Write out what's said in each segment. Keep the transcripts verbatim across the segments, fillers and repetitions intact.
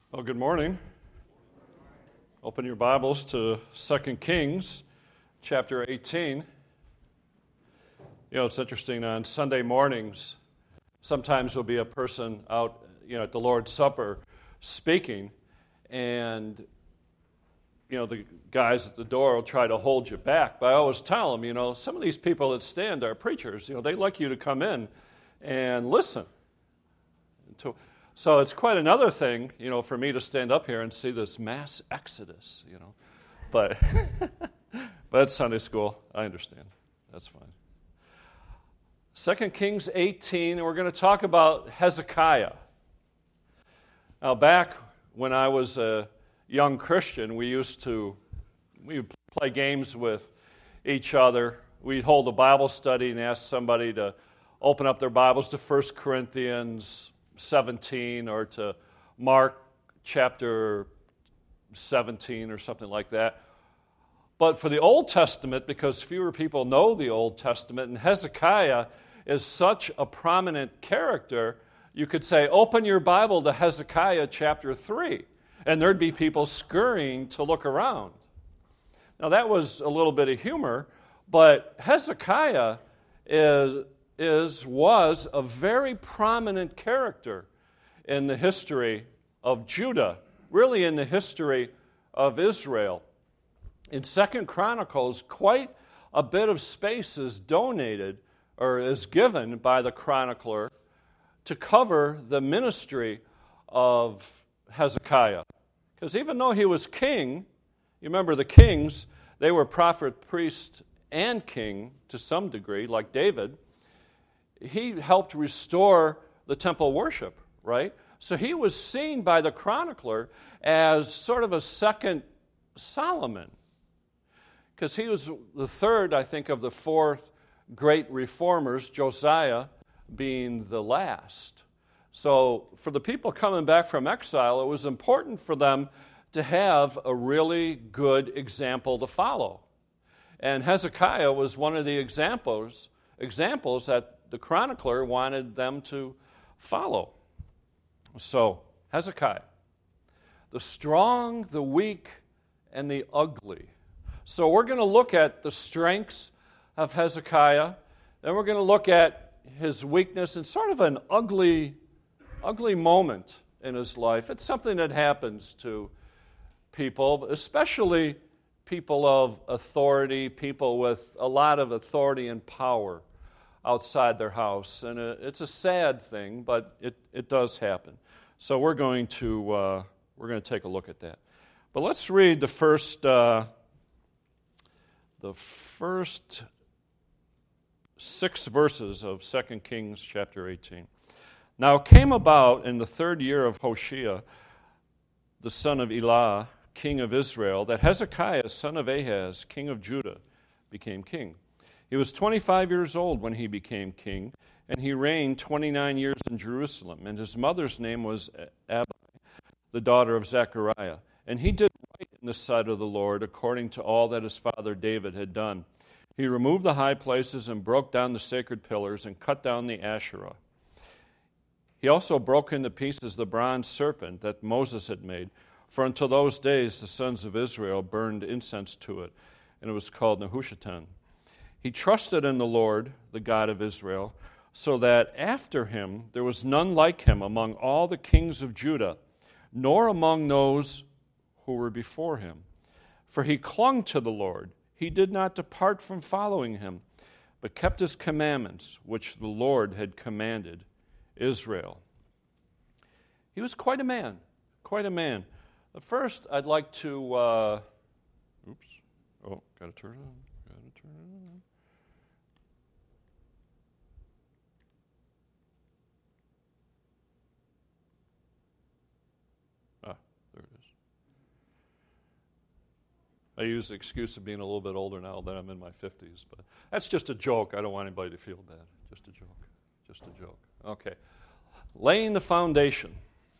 Well, good morning. Open your Bibles to Second Kings, chapter eighteen. You know, it's interesting, on Sunday mornings, sometimes there'll be a person out, you know, at the Lord's Supper speaking, and, you know, the guys at the door will try to hold you back. But I always tell them, you know, some of these people that stand are preachers. You know, they like you to come in and listen. To, So it's quite another thing, you know, for me to stand up here and see this mass exodus, you know. But but it's Sunday school. I understand. That's fine. Second Kings eighteen, and we're going to talk about Hezekiah. Now, back when I was a young Christian, we used to we would play games with each other. We'd hold a Bible study and ask somebody to open up their Bibles to First Corinthians seventeen or to Mark chapter seventeen or something like that. But for the Old Testament, because fewer people know the Old Testament, and Hezekiah is such a prominent character, you could say, open your Bible to Hezekiah chapter three, and there'd be people scurrying to look around. Now that was a little bit of humor, but Hezekiah is is, was a very prominent character in the history of Judah, really in the history of Israel. In Second Chronicles, quite a bit of space is donated or is given by the chronicler to cover the ministry of Hezekiah. Because even though he was king, you remember the kings, they were prophet, priest, and king to some degree, like David. He helped restore the temple worship, right? So he was seen by the chronicler as sort of a second Solomon, because he was the third, I think, of the fourth great reformers, Josiah being the last. So for the people coming back from exile, it was important for them to have a really good example to follow. And Hezekiah was one of the examples, examples that the chronicler wanted them to follow. So, Hezekiah, the strong, the weak, and the ugly. So we're going to look at the strengths of Hezekiah, then we're going to look at his weakness and sort of an ugly, ugly moment in his life. It's something that happens to people, especially people of authority, people with a lot of authority and power outside their house, and it's a sad thing, but it, it does happen. So we're going to uh, we're going to take a look at that. But let's read the first uh, the first six verses of Second Kings chapter eighteen. Now it came about in the third year of Hoshea, the son of Elah, king of Israel, that Hezekiah, son of Ahaz, king of Judah, became king. He was twenty-five years old when he became king, and he reigned twenty-nine years in Jerusalem. And his mother's name was Abi, the daughter of Zechariah. And he did right in the sight of the Lord, according to all that his father David had done. He removed the high places and broke down the sacred pillars and cut down the Asherah. He also broke into pieces the bronze serpent that Moses had made, for until those days the sons of Israel burned incense to it, and it was called Nehushtan. He trusted in the Lord, the God of Israel, so that after him there was none like him among all the kings of Judah, nor among those who were before him. For he clung to the Lord. He did not depart from following him, but kept his commandments, which the Lord had commanded Israel. He was quite a man, quite a man. But first, I'd like to, uh, oops, oh, got to turn it on, got to turn it on. I use the excuse of being a little bit older now that I'm in my fifties, but that's just a joke. I don't want anybody to feel bad. Just a joke. Just a joke. Okay. Laying the foundation.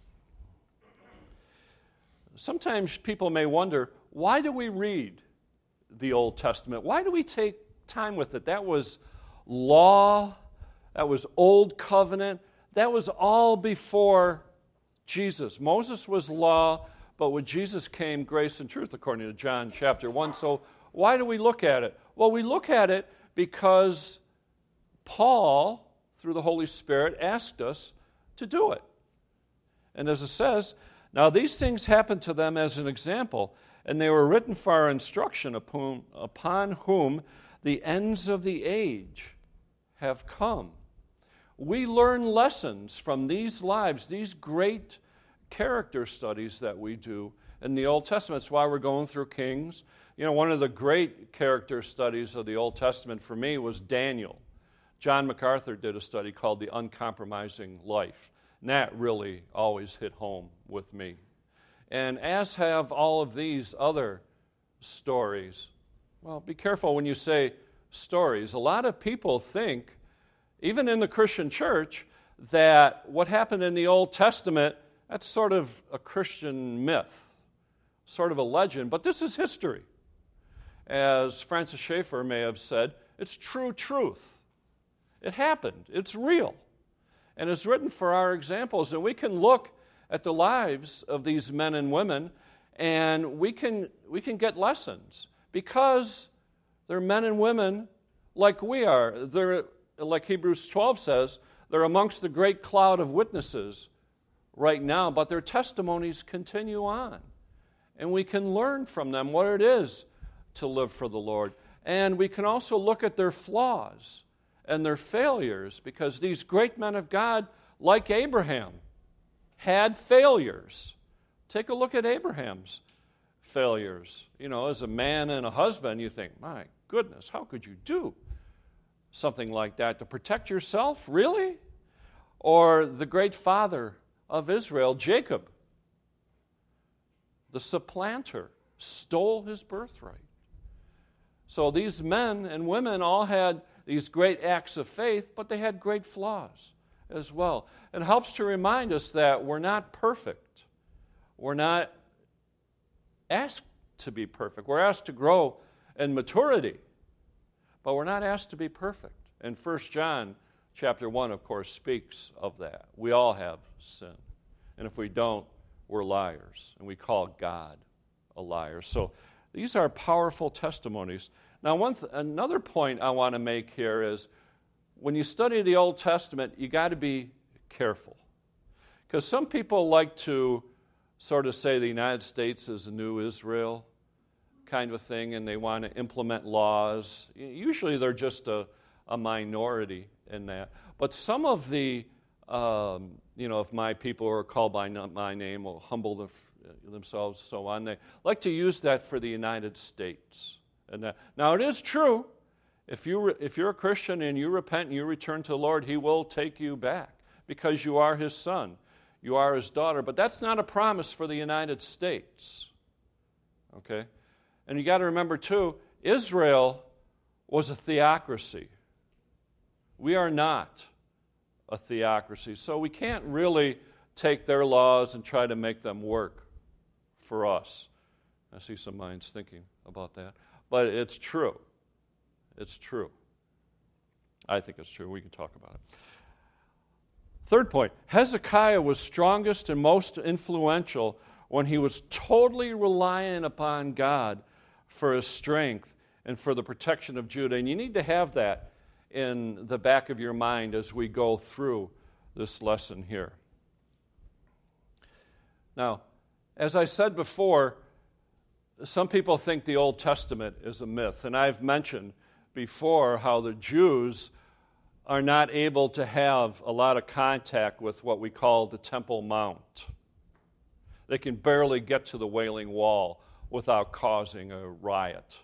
Sometimes people may wonder, why do we read the Old Testament? Why do we take time with it? That was law. That was Old Covenant. That was all before Jesus. Moses was law, but with Jesus came grace and truth, according to John chapter one. So why do we look at it? Well, we look at it because Paul, through the Holy Spirit, asked us to do it. And as it says, now these things happened to them as an example, and they were written for our instruction, upon, upon whom the ends of the age have come. We learn lessons from these lives, these great character studies that we do in the Old Testament. That's why we're going through Kings. You know, one of the great character studies of the Old Testament for me was Daniel. John MacArthur did a study called The Uncompromising Life. And that really always hit home with me. And as have all of these other stories. Well, be careful when you say stories. A lot of people think, even in the Christian church, that what happened in the Old Testament, that's sort of a Christian myth, sort of a legend, but this is history. As Francis Schaeffer may have said, it's true truth. It happened. It's real. And it's written for our examples, and we can look at the lives of these men and women, and we can we can get lessons because they're men and women like we are. They're, like Hebrews twelve says, they're amongst the great cloud of witnesses right now, but their testimonies continue on. And we can learn from them what it is to live for the Lord. And we can also look at their flaws and their failures, because these great men of God, like Abraham, had failures. Take a look at Abraham's failures. You know, as a man and a husband, you think, my goodness, how could you do something like that to protect yourself? Really? Or the great father of Israel, Jacob, the supplanter, stole his birthright. So these men and women all had these great acts of faith, but they had great flaws as well. It helps to remind us that we're not perfect. We're not asked to be perfect. We're asked to grow in maturity, but we're not asked to be perfect. And First John chapter one, of course, speaks of that. We all have sin. And if we don't, we're liars. And we call God a liar. So these are powerful testimonies. Now, one th- another point I want to make here is when you study the Old Testament, you got to be careful. Because some people like to sort of say the United States is a new Israel kind of a thing, and they want to implement laws. Usually they're just a, a minority in that. But some of the, um, you know, if my people who are called by my name will humble the, themselves and so on, they like to use that for the United States. And that, now it is true, if, you re, if you're a Christian and you repent and you return to the Lord, He will take you back because you are His son, you are His daughter. But that's not a promise for the United States. Okay? And you got to remember too, Israel was a theocracy. We are not a theocracy. So we can't really take their laws and try to make them work for us. I see some minds thinking about that. But it's true. It's true. I think it's true. We can talk about it. Third point, Hezekiah was strongest and most influential when he was totally reliant upon God for his strength and for the protection of Judah. And you need to have that in the back of your mind as we go through this lesson here. Now, as I said before, some people think the Old Testament is a myth, and I've mentioned before how the Jews are not able to have a lot of contact with what we call the Temple Mount. They can barely get to the Wailing Wall without causing a riot.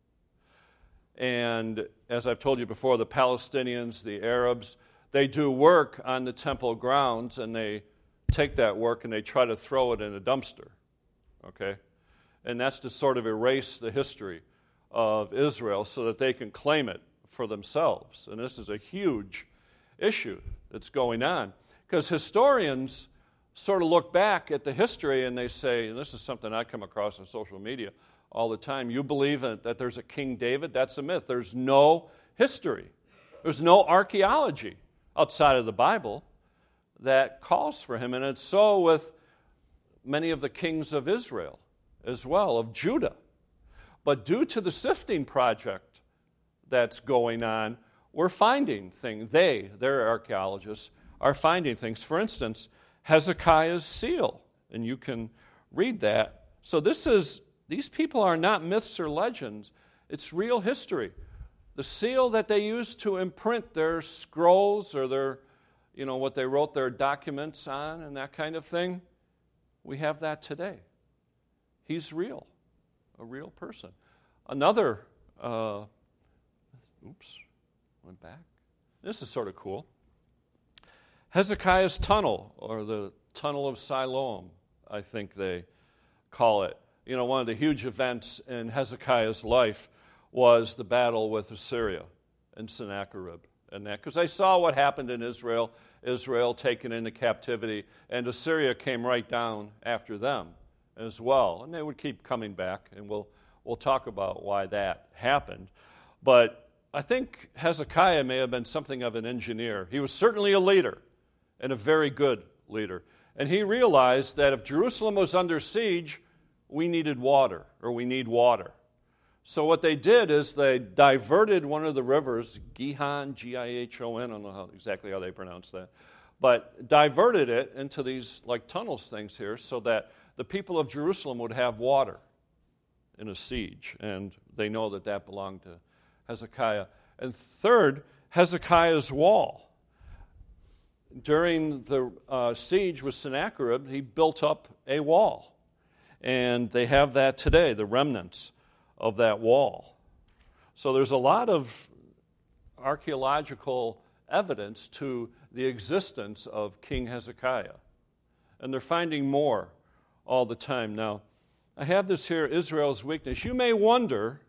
And as I've told you before, the Palestinians, the Arabs, they do work on the temple grounds, and they take that work and they try to throw it in a dumpster, okay? And that's to sort of erase the history of Israel so that they can claim it for themselves. And this is a huge issue that's going on. Because historians sort of look back at the history and they say, and this is something I come across on social media all the time, you believe that there's a King David? That's a myth. There's no history. There's no archaeology outside of the Bible that calls for him. And it's so with many of the kings of Israel as well, of Judah. But due to the sifting project that's going on, we're finding things. They, their archaeologists, are finding things. For instance, Hezekiah's seal, and you can read that. So this is, these people are not myths or legends. It's real history. The seal that they used to imprint their scrolls or their, you know, what they wrote their documents on and that kind of thing, we have that today. He's real, a real person. Another, uh, oops, went back. This is sort of cool. Hezekiah's tunnel, or the Tunnel of Siloam, I think they call it. You know, one of the huge events in Hezekiah's life was the battle with Assyria and Sennacherib. And that, because they saw what happened in Israel, Israel taken into captivity, and Assyria came right down after them as well. And they would keep coming back, and we'll we'll talk about why that happened. But I think Hezekiah may have been something of an engineer. He was certainly a leader, and a very good leader. And he realized that if Jerusalem was under siege, we needed water, or we need water. So what they did is they diverted one of the rivers, Gihon, G I H O N, I don't know how, exactly how they pronounce that, but diverted it into these like tunnels things here so that the people of Jerusalem would have water in a siege. And they know that that belonged to Hezekiah. And third, Hezekiah's wall. During the uh, siege with Sennacherib, he built up a wall. And they have that today, the remnants of that wall. So there's a lot of archaeological evidence to the existence of King Hezekiah. And they're finding more all the time. Now, I have this here, Israel's weakness. You may wonder,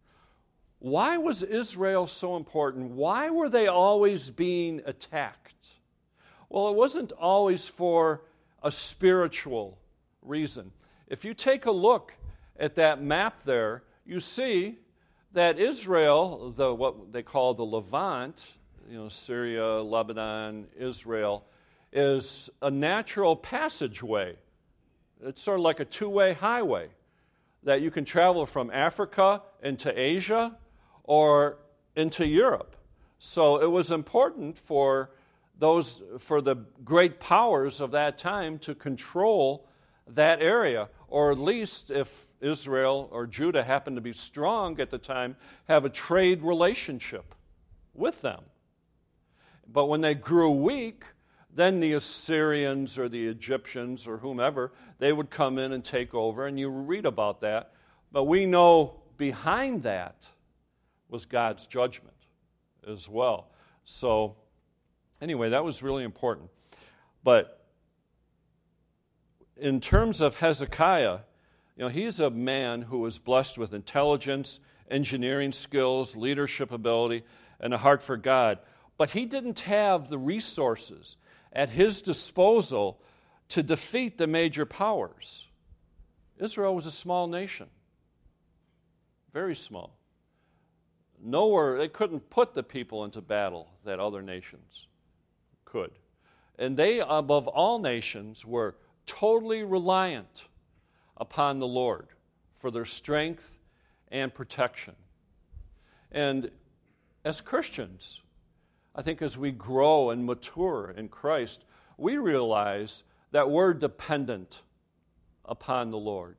why was Israel so important? Why were they always being attacked? Well, it wasn't always for a spiritual reason. If you take a look at that map there, you see that Israel, the what they call the Levant, you know, Syria, Lebanon, Israel, is a natural passageway. It's sort of like a two-way highway that you can travel from Africa into Asia or into Europe. So it was important for those, for the great powers of that time to control that area, or at least if Israel or Judah happened to be strong at the time, have a trade relationship with them. But when they grew weak, then the Assyrians or the Egyptians or whomever, they would come in and take over, and you read about that. But we know behind that was God's judgment as well. So anyway, that was really important. But in terms of Hezekiah, you know, he's a man who was blessed with intelligence, engineering skills, leadership ability, and a heart for God. But he didn't have the resources at his disposal to defeat the major powers. Israel was a small nation, very small. Nowhere, they couldn't put the people into battle that other nations could. And they, above all nations, were totally reliant upon the Lord for their strength and protection. And as Christians, I think as we grow and mature in Christ, we realize that we're dependent upon the Lord.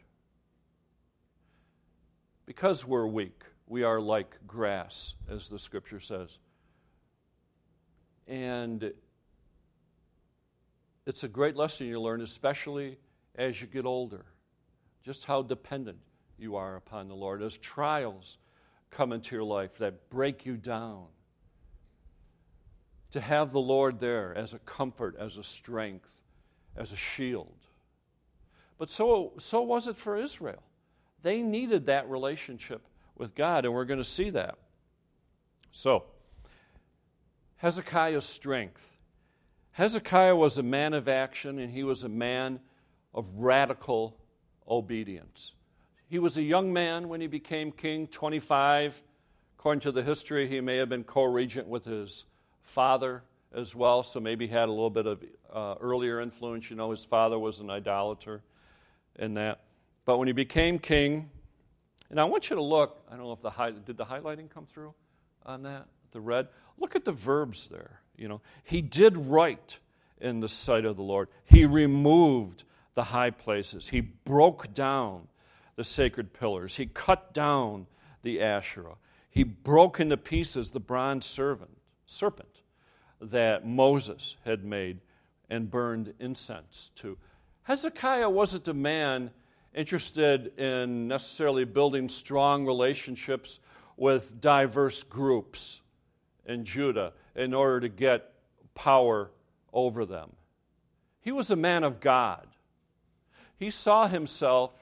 Because we're weak, we are like grass, as the Scripture says. And it's a great lesson you learn, especially as you get older, just how dependent you are upon the Lord as trials come into your life that break you down. To have the Lord there as a comfort, as a strength, as a shield. But so, so was it for Israel. They needed that relationship with God, and we're going to see that. So, Hezekiah's strength. Hezekiah was a man of action, and he was a man of radical obedience. He was a young man when he became king, twenty-five. According to the history, he may have been co-regent with his father as well, so maybe he had a little bit of uh, earlier influence. You know, his father was an idolater in that. But when he became king, and I want you to look, I don't know if the high, did the highlighting come through on that, the red? Look at the verbs there, you know. He did right in the sight of the Lord. He removed the high places. He broke down the sacred pillars. He cut down the Asherah. He broke into pieces the bronze servant, serpent that Moses had made and burned incense to. Hezekiah wasn't a man interested in necessarily building strong relationships with diverse groups in Judah in order to get power over them. He was a man of God. He saw himself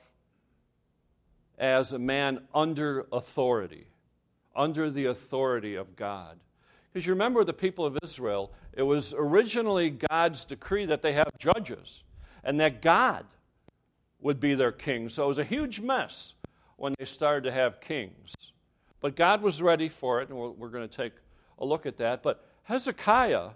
as a man under authority, under the authority of God. Because you remember the people of Israel, it was originally God's decree that they have judges and that God would be their king. So it was a huge mess when they started to have kings. But God was ready for it, and we're, we're going to take a look at that. But Hezekiah,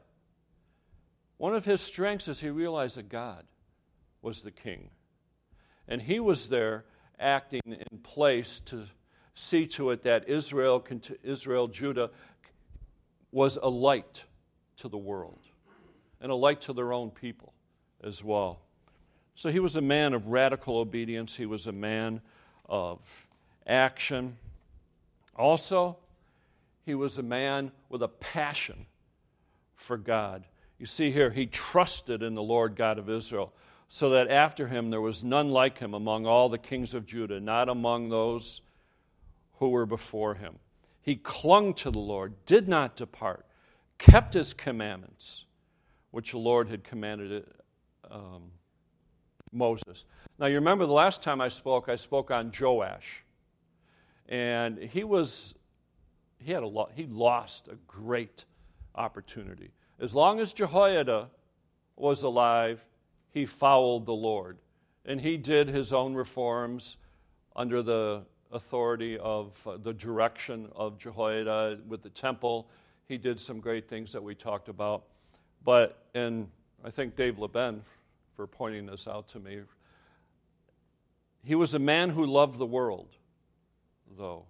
one of his strengths is he realized that God was the king. And he was there acting in place to see to it that Israel, Israel, Judah, was a light to the world and a light to their own people as well. So he was a man of radical obedience. He was a man of action. Also, he was a man with a passion for God. You see here, he trusted in the Lord God of Israel, so that after him there was none like him among all the kings of Judah, not among those who were before him. He clung to the Lord, did not depart, kept his commandments, which the Lord had commanded um, Moses. Now, you remember the last time I spoke, I spoke on Joash. And he was, he had a lot, he lost a great opportunity. As long as Jehoiada was alive, he followed the Lord. And he did his own reforms under the authority of uh, the direction of Jehoiada with the temple. He did some great things that we talked about. But, and I thank Dave LeBen for pointing this out to me, he was a man who loved the world, though.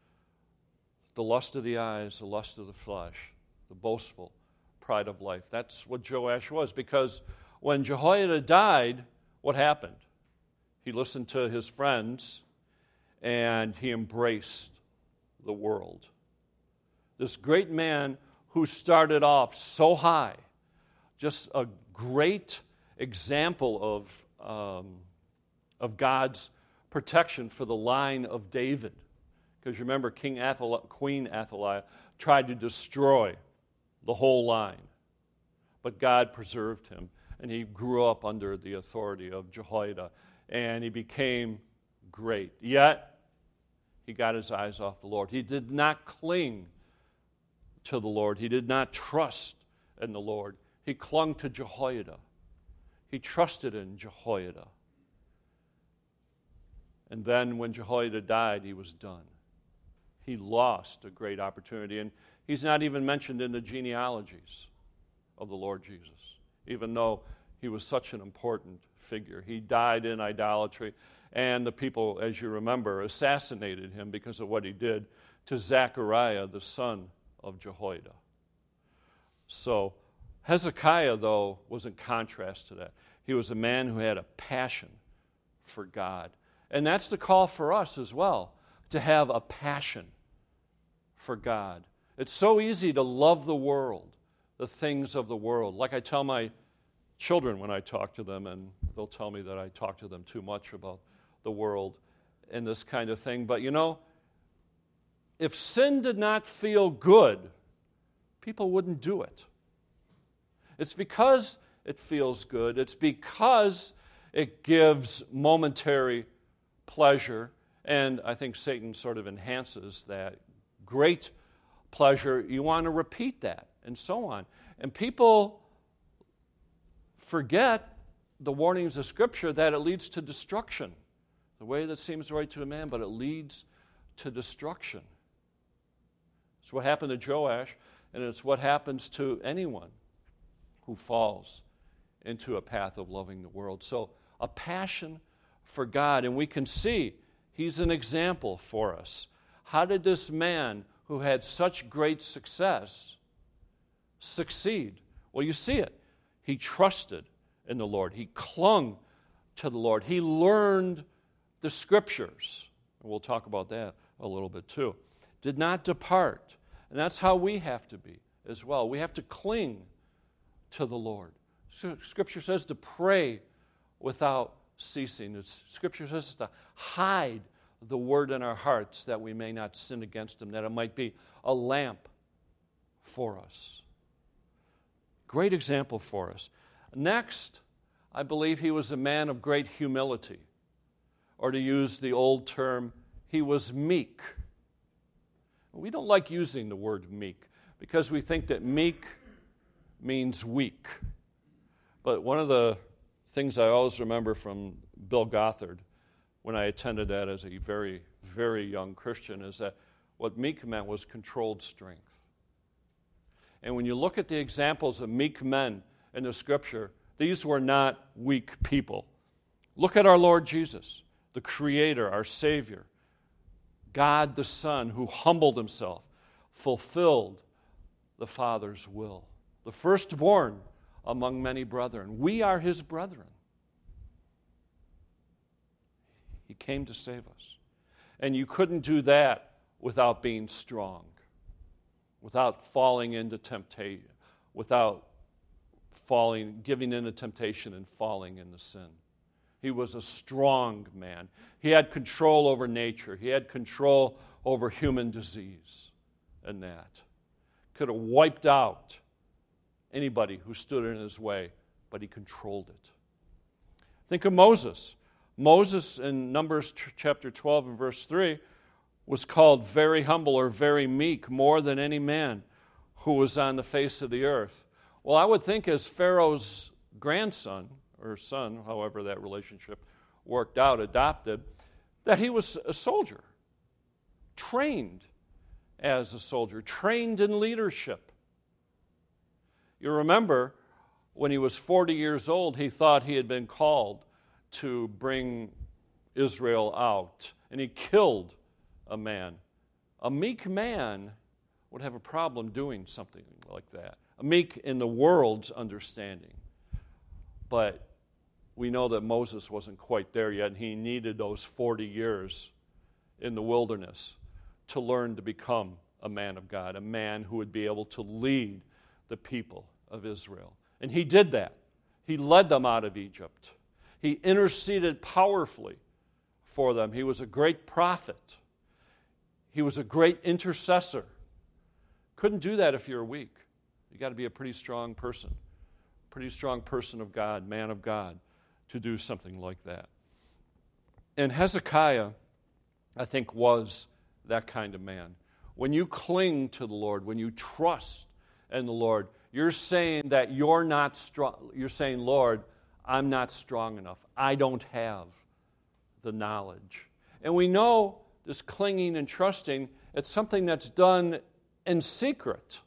The lust of the eyes, the lust of the flesh, the boastful pride of life. That's what Joash was, because when Jehoiada died, what happened? He listened to his friends, and he embraced the world. This great man who started off so high, just a great example of, um, of God's protection for the line of David. Because remember, King Athaliah, Queen Athaliah tried to destroy the whole line. But God preserved him, and he grew up under the authority of Jehoiada, and he became great. Yet, he got his eyes off the Lord. He did not cling to the Lord. He did not trust in the Lord. He clung to Jehoiada. He trusted in Jehoiada. And then when Jehoiada died, he was done. He lost a great opportunity. And he's not even mentioned in the genealogies of the Lord Jesus, even though he was such an important figure. He died in idolatry, and the people, as you remember, assassinated him because of what he did to Zechariah, the son of Jehoiada. So Hezekiah, though, was in contrast to that. He was a man who had a passion for God. And that's the call for us as well, to have a passion for God. It's so easy to love the world, the things of the world. Like I tell my children when I talk to them, and they'll tell me that I talk to them too much about the world and this kind of thing. But you know, if sin did not feel good, people wouldn't do it. It's because it feels good. It's because it gives momentary pleasure, and I think Satan sort of enhances that great pleasure. You want to repeat that, and so on. And people forget the warnings of Scripture that it leads to destruction. The way that seems right to a man, but it leads to destruction. It's what happened to Joash, and it's what happens to anyone who falls into a path of loving the world. So a passion for God, and we can see he's an example for us. How did this man who had such great success succeed? Well, you see it. He trusted in the Lord. He clung to the Lord. He learned the Scriptures. And we'll talk about that a little bit too. Did not depart. And that's how we have to be as well. We have to cling to the Lord. Scripture says to pray without ceasing. It's, Scripture says to hide the word in our hearts that we may not sin against him, that it might be a lamp for us. Great example for us. Next, I believe he was a man of great humility. Or to use the old term, he was meek. We don't like using the word meek because we think that meek means weak. But one of the things I always remember from Bill Gothard when I attended that as a very, very young Christian is that what meek meant was controlled strength. And when you look at the examples of meek men in the Scripture, these were not weak people. Look at our Lord Jesus, the Creator, our Savior, God the Son, who humbled himself, fulfilled the Father's will. The firstborn among many brethren. We are his brethren. He came to save us. And you couldn't do that without being strong, without falling into temptation, without falling, giving into temptation and falling into sin. He was a strong man. He had control over nature. He had control over human disease and that. Could have wiped out anybody who stood in his way, but he controlled it. Think of Moses. Moses in Numbers chapter twelve and verse three was called very humble or very meek, more than any man who was on the face of the earth. Well, I would think as Pharaoh's grandson, or son, however that relationship worked out, adopted, that he was a soldier, trained as a soldier, trained in leadership. You remember when he was forty years old, he thought he had been called to bring Israel out, and he killed a man. A meek man would have a problem doing something like that. A meek in the world's understanding. But we know that Moses wasn't quite there yet, and he needed those forty years in the wilderness to learn to become a man of God, a man who would be able to lead the people of Israel. And he did that. He led them out of Egypt. He interceded powerfully for them. He was a great prophet. He was a great intercessor. Couldn't do that if you're weak. You got to be a pretty strong person, pretty strong person of God, man of God, to do something like that. And Hezekiah, I think, was that kind of man. When you cling to the Lord, when you trust in the Lord, you're saying that you're not strong. You're saying, Lord, I'm not strong enough. I don't have the knowledge. And we know this clinging and trusting, it's something that's done in secret.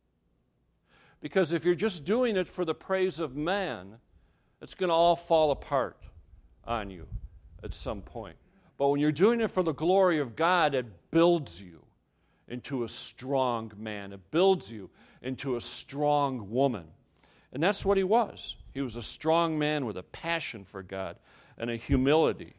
Because if you're just doing it for the praise of man, it's going to all fall apart on you at some point. But when you're doing it for the glory of God, it builds you into a strong man. It builds you into a strong woman. And that's what he was. He was a strong man with a passion for God and a humility.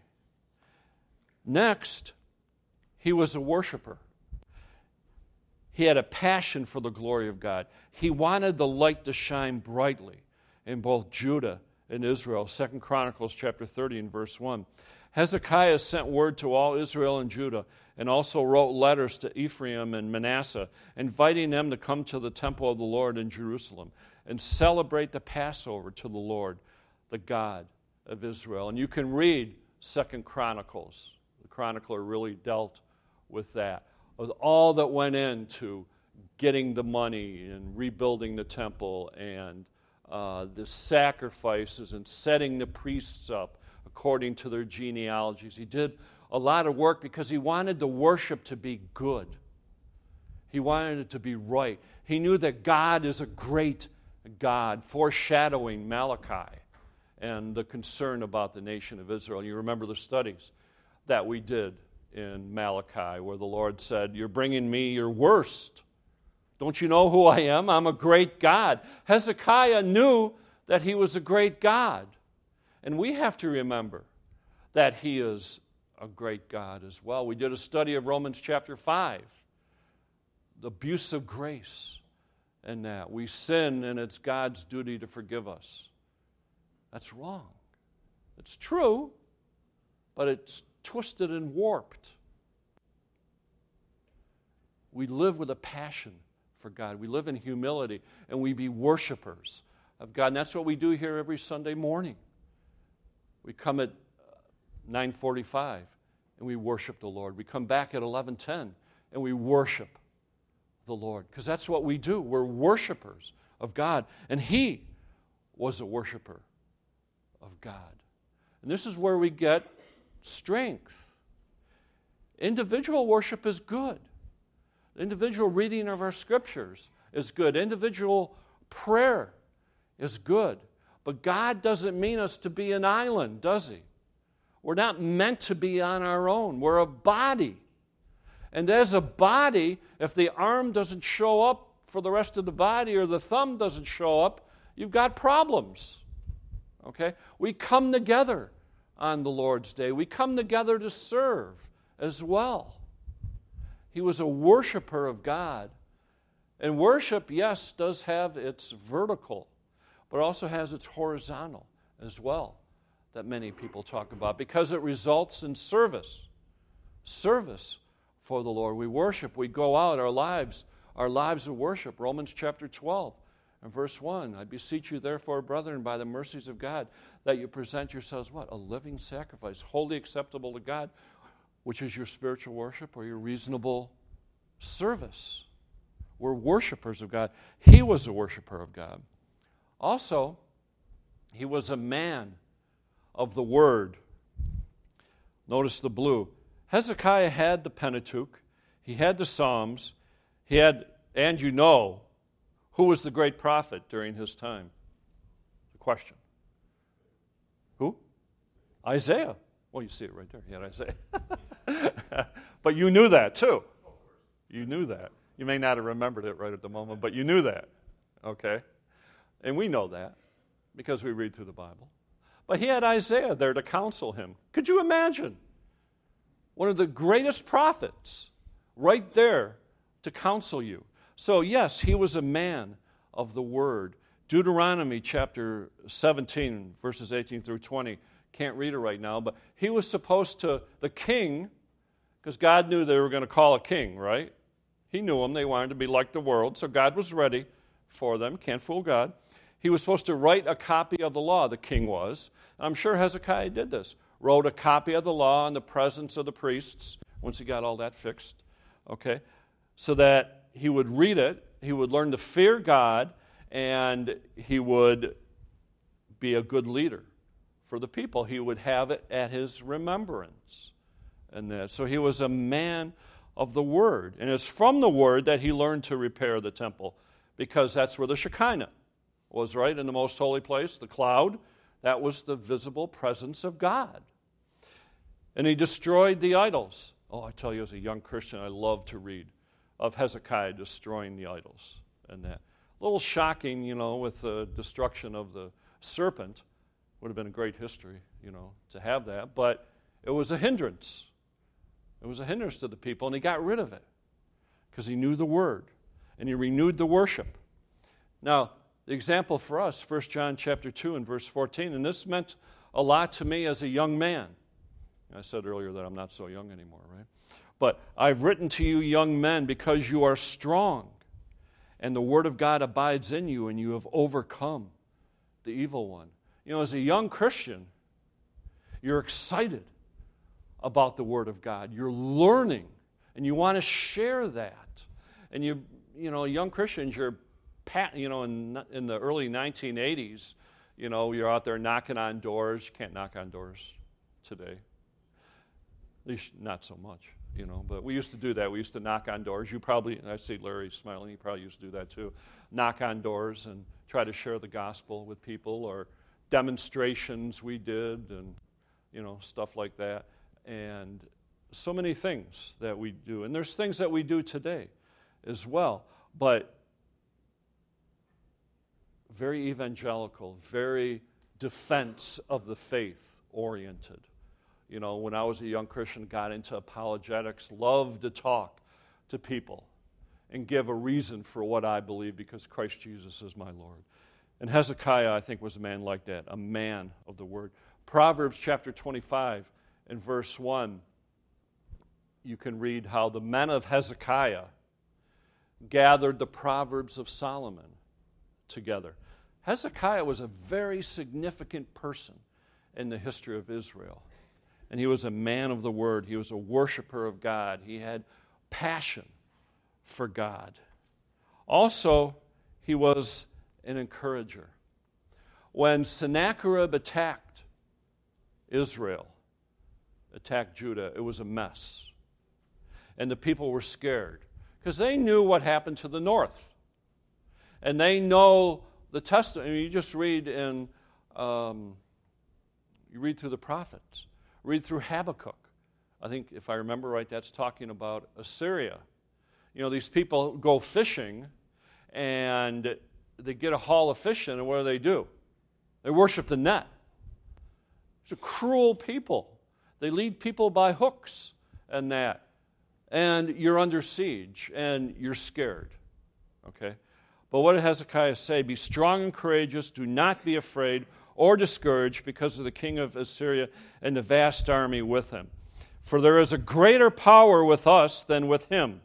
Next, he was a worshiper. He had a passion for the glory of God. He wanted the light to shine brightly in both Judah and Israel. Second Chronicles chapter thirty and verse one. Hezekiah sent word to all Israel and Judah and also wrote letters to Ephraim and Manasseh, inviting them to come to the temple of the Lord in Jerusalem and celebrate the Passover to the Lord, the God of Israel. And you can read Second Chronicles. The chronicler really dealt with that, with all that went into getting the money and rebuilding the temple and uh, the sacrifices and setting the priests up according to their genealogies. He did a lot of work because he wanted the worship to be good. He wanted it to be right. He knew that God is a great God, foreshadowing Malachi and the concern about the nation of Israel. You remember the studies that we did in Malachi where the Lord said, you're bringing me your worst. Don't you know who I am? I'm a great God. Hezekiah knew that he was a great God. And we have to remember that he is a great God as well. We did a study of Romans chapter five, the abuse of grace, and that we sin and it's God's duty to forgive us. That's wrong. It's true, but it's twisted and warped. We live with a passion for God. We live in humility, and we be worshipers of God. And that's what we do here every Sunday morning. We come at nine forty-five, and we worship the Lord. We come back at eleven ten, and we worship the Lord, because that's what we do. We're worshipers of God, and he was a worshiper of God. And this is where we get strength. Individual worship is good. Individual reading of our scriptures is good. Individual prayer is good. But God doesn't mean us to be an island, does he? We're not meant to be on our own. We're a body. And as a body, if the arm doesn't show up for the rest of the body or the thumb doesn't show up, you've got problems. Okay? We come together on the Lord's Day. We come together to serve as well. He was a worshiper of God. And worship, yes, does have its vertical, but also has its horizontal as well that many people talk about because it results in service. Service for the Lord. We worship. We go out. Our lives, our lives of worship. Romans chapter twelve and verse one. I beseech you, therefore, brethren, by the mercies of God, that you present yourselves what? A living sacrifice, wholly acceptable to God, which is your spiritual worship or your reasonable service. We're worshipers of God. He was a worshiper of God. Also, he was a man of the Word. Notice the blue. Hezekiah had the Pentateuch. He had the Psalms. He had, and you know, who was the great prophet during his time? The question. Who? Isaiah. Well, you see it right there. He had Isaiah. But you knew that too. You knew that. You may not have remembered it right at the moment, but you knew that. Okay? And we know that because we read through the Bible. But he had Isaiah there to counsel him. Could you imagine? One of the greatest prophets right there to counsel you. So yes, he was a man of the Word. Deuteronomy chapter seventeen, verses eighteen through twenty. Can't read it right now, but he was supposed to, the king, because God knew they were going to call a king, right? He knew them. They wanted to be like the world, so God was ready for them. Can't fool God. He was supposed to write a copy of the law, the king was. I'm sure Hezekiah did this. Wrote a copy of the law in the presence of the priests, once he got all that fixed, okay, so that he would read it, he would learn to fear God, and he would be a good leader for the people. He would have it at his remembrance. And that. So he was a man of the Word. And it's from the Word that he learned to repair the temple, because that's where the Shekinah was, right, in the most holy place, the cloud. That was the visible presence of God. And he destroyed the idols. Oh, I tell you, as a young Christian, I love to read of Hezekiah destroying the idols and that. A little shocking, you know, with the destruction of the serpent. Would have been a great history, you know, to have that. But it was a hindrance. It was a hindrance to the people, and he got rid of it because he knew the Word, and he renewed the worship. Now, the example for us, First John chapter two and verse fourteen, and this meant a lot to me as a young man. I said earlier that I'm not so young anymore, right? But I've written to you, young men, because you are strong, and the Word of God abides in you, and you have overcome the evil one. You know, as a young Christian, you're excited about the Word of God. You're learning, and you want to share that. And you, you know, young Christians, you're, pat, you know, in, in the early nineteen eighties, you know, you're out there knocking on doors. You can't knock on doors today. At least not so much, you know. But we used to do that. We used to knock on doors. You probably, I see Larry smiling, he probably used to do that too. Knock on doors and try to share the gospel with people, or demonstrations we did, and you know, stuff like that. And so many things that we do. And there's things that we do today as well. But very evangelical, very defense of the faith oriented. You know, when I was a young Christian, got into apologetics, loved to talk to people and give a reason for what I believe, because Christ Jesus is my Lord. And Hezekiah, I think, was a man like that, a man of the word. Proverbs chapter twenty-five and verse one, you can read how the men of Hezekiah gathered the Proverbs of Solomon together. Hezekiah was a very significant person in the history of Israel. And he was a man of the word. He was a worshiper of God. He had passion for God. Also, he was an encourager. When Sennacherib attacked Israel, attacked Judah, it was a mess. And the people were scared because they knew what happened to the north. And they know the testimony. I mean, you just read in, um, you read through the prophets. Read through Habakkuk. I think, if I remember right, that's talking about Assyria. You know, these people go fishing, and they get a haul of fish in, and what do they do? They worship the net. These are cruel people. They lead people by hooks and that. And you're under siege, and you're scared. Okay? But what did Hezekiah say? Be strong and courageous. Do not be afraid or discouraged because of the king of Assyria and the vast army with him. For there is a greater power with us than with him.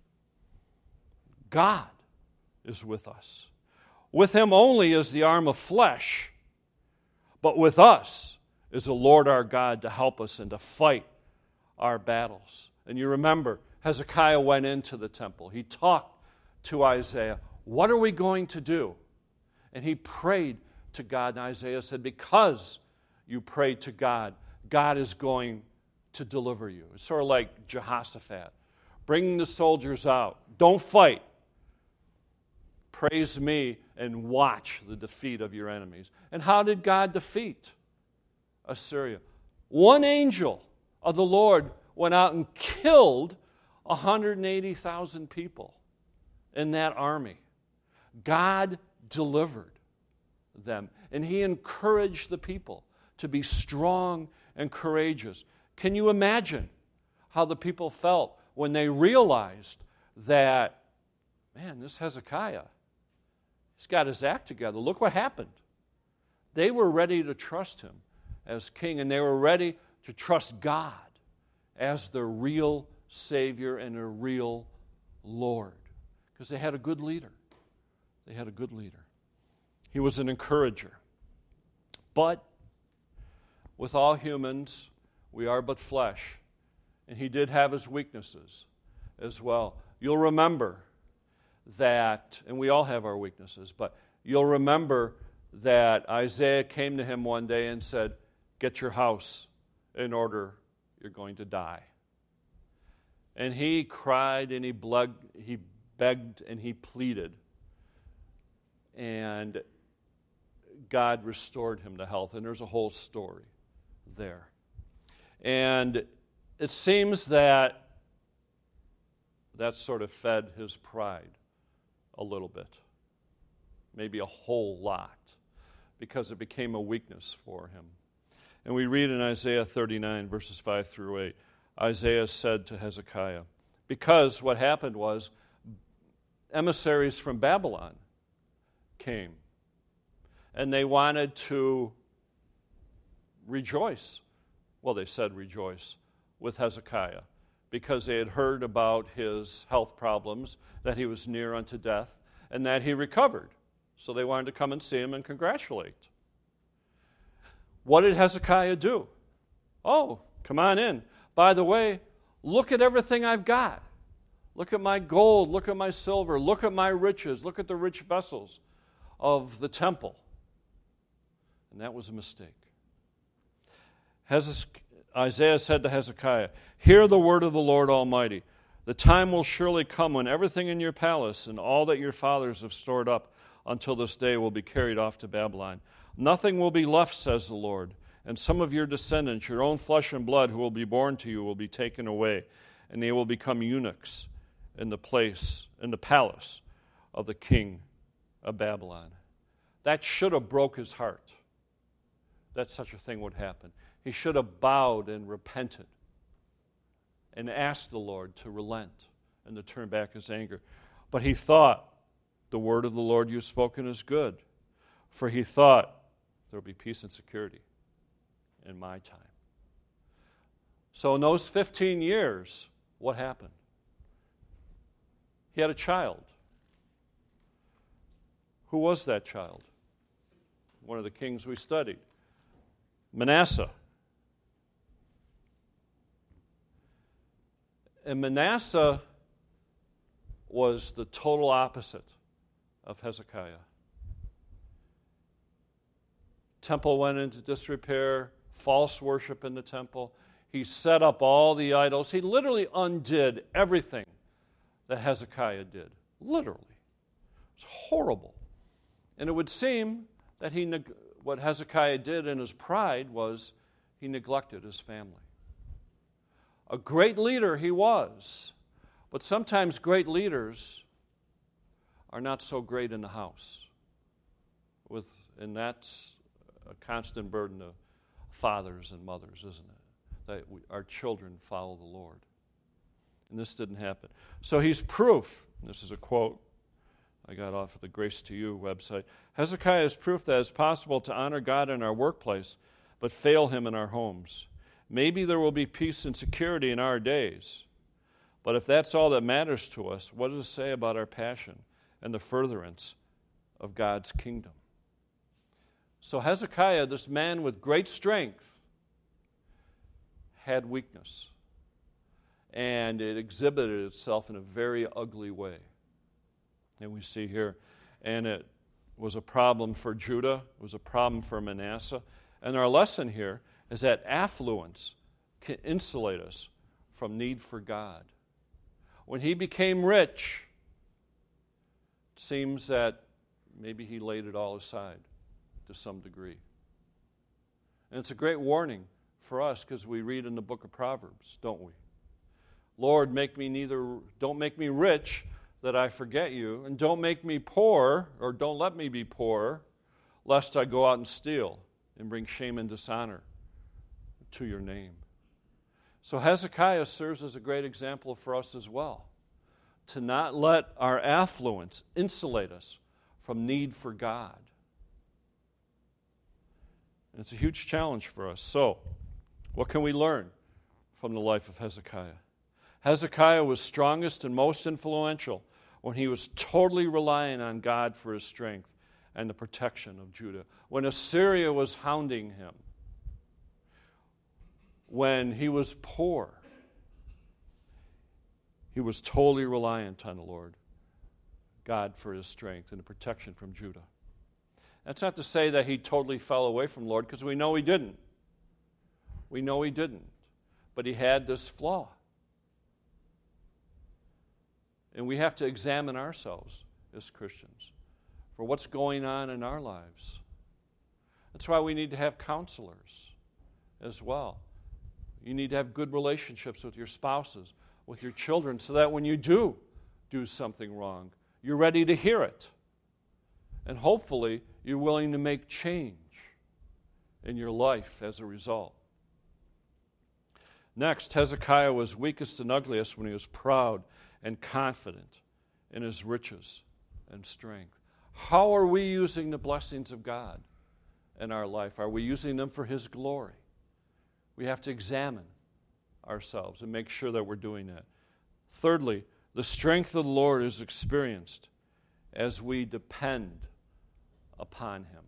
God is with us. With him only is the arm of flesh, but with us is the Lord our God to help us and to fight our battles. And you remember, Hezekiah went into the temple. He talked to Isaiah. What are we going to do? And he prayed to God, and Isaiah said, because you prayed to God, God is going to deliver you. It's sort of like Jehoshaphat, bringing the soldiers out. Don't fight. Praise me and watch the defeat of your enemies. And how did God defeat Assyria? One angel of the Lord went out and killed one hundred eighty thousand people in that army. God delivered them. And he encouraged the people to be strong and courageous. Can you imagine how the people felt when they realized that, man, this Hezekiah, he's got his act together. Look what happened. They were ready to trust him as king, and they were ready to trust God as their real Savior and their real Lord, because they had a good leader. They had a good leader. He was an encourager. But with all humans, we are but flesh. And he did have his weaknesses as well. You'll remember that, and we all have our weaknesses, but you'll remember that Isaiah came to him one day and said, get your house in order, you're going to die. And he cried and he, blug, he begged and he pleaded. And God restored him to health. And there's a whole story there. And it seems that that sort of fed his pride a little bit. Maybe a whole lot. Because it became a weakness for him. And we read in Isaiah thirty-nine, verses five through eight, Isaiah said to Hezekiah, because what happened was emissaries from Babylon came. And they wanted to rejoice. Well, they said rejoice with Hezekiah because they had heard about his health problems, that he was near unto death, and that he recovered. So they wanted to come and see him and congratulate. What did Hezekiah do? Oh, come on in. By the way, look at everything I've got. Look at my gold, look at my silver, look at my riches, look at the rich vessels of the temple. And that was a mistake. Isaiah said to Hezekiah, hear the word of the Lord Almighty. The time will surely come when everything in your palace and all that your fathers have stored up until this day will be carried off to Babylon. Nothing will be left, says the Lord, and some of your descendants, your own flesh and blood, who will be born to you, will be taken away, and they will become eunuchs in the place, in the palace of the king of Babylon. That should have broke his heart, that such a thing would happen. He should have bowed and repented and asked the Lord to relent and to turn back his anger. But he thought, the word of the Lord you've spoken is good. For he thought, there will be peace and security in my time. So in those fifteen years, what happened? He had a child. Who was that child? One of the kings we studied. Manasseh. And Manasseh was the total opposite of Hezekiah. Temple went into disrepair, false worship in the temple. He set up all the idols. He literally undid everything that Hezekiah did. Literally. It's horrible. And it would seem that he neg- what Hezekiah did in his pride was he neglected his family. A great leader he was, but sometimes great leaders are not so great in the house. With, and that's a constant burden of fathers and mothers, isn't it? That we, our children follow the Lord. And this didn't happen. So he's proof, and this is a quote I got off of the Grace to You website. Hezekiah is proof that it's possible to honor God in our workplace, but fail him in our homes. Maybe there will be peace and security in our days, but if that's all that matters to us, what does it say about our passion and the furtherance of God's kingdom? So Hezekiah, this man with great strength, had weakness, and it exhibited itself in a very ugly way. And we see here, and it was a problem for Judah, it was a problem for Manasseh. And our lesson here is that affluence can insulate us from need for God. When he became rich, it seems that maybe he laid it all aside to some degree. And it's a great warning for us because we read in the book of Proverbs, don't we? Lord, make me neither, don't make me rich that I forget you, and don't make me poor, or don't let me be poor, lest I go out and steal and bring shame and dishonor to your name. So Hezekiah serves as a great example for us as well, to not let our affluence insulate us from need for God. And it's a huge challenge for us. So, what can we learn from the life of Hezekiah? Hezekiah was strongest and most influential when he was totally relying on God for his strength and the protection of Judah. When Assyria was hounding him, when he was poor, he was totally reliant on the Lord, God, for his strength and the protection from Judah. That's not to say that he totally fell away from the Lord, because we know he didn't. We know he didn't. But he had this flaw. And we have to examine ourselves as Christians for what's going on in our lives. That's why we need to have counselors as well. You need to have good relationships with your spouses, with your children, so that when you do do something wrong, you're ready to hear it. And hopefully, you're willing to make change in your life as a result. Next, Hezekiah was weakest and ugliest when he was proud and confident in his riches and strength. How are we using the blessings of God in our life? Are we using them for his glory? We have to examine ourselves and make sure that we're doing that. Thirdly, the strength of the Lord is experienced as we depend upon him.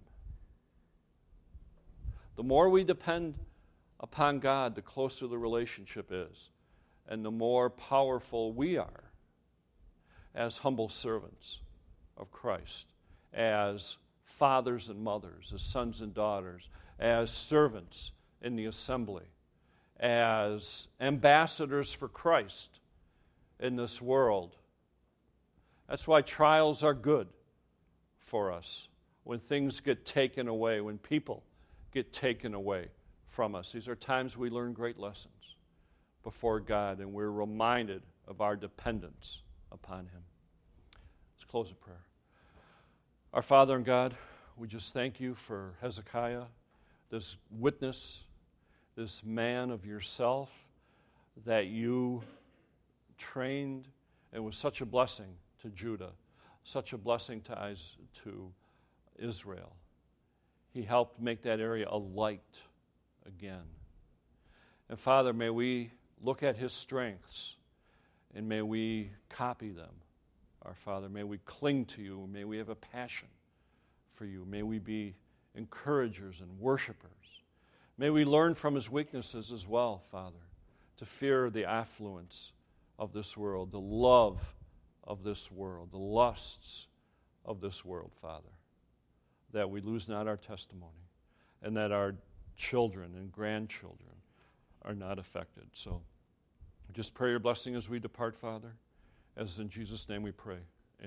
The more we depend upon God, the closer the relationship is, and the more powerful we are as humble servants of Christ, as fathers and mothers, as sons and daughters, as servants in the assembly, as ambassadors for Christ in this world. That's why trials are good for us when things get taken away, when people get taken away from us. These are times we learn great lessons before God, and we're reminded of our dependence upon Him. Let's close in prayer. Our Father and God, we just thank You for Hezekiah, this witness, this man of Yourself that You trained and was such a blessing to Judah, such a blessing to, to Israel. He helped make that area a light again. And Father, may we look at his strengths and may we copy them. Our Father, may we cling to You. May we have a passion for You. May we be encouragers and worshipers. May we learn from his weaknesses as well, Father, to fear the affluence of this world, the love of this world, the lusts of this world, Father, that we lose not our testimony and that our children and grandchildren are not affected. So just pray Your blessing as we depart, Father, as in Jesus' name we pray.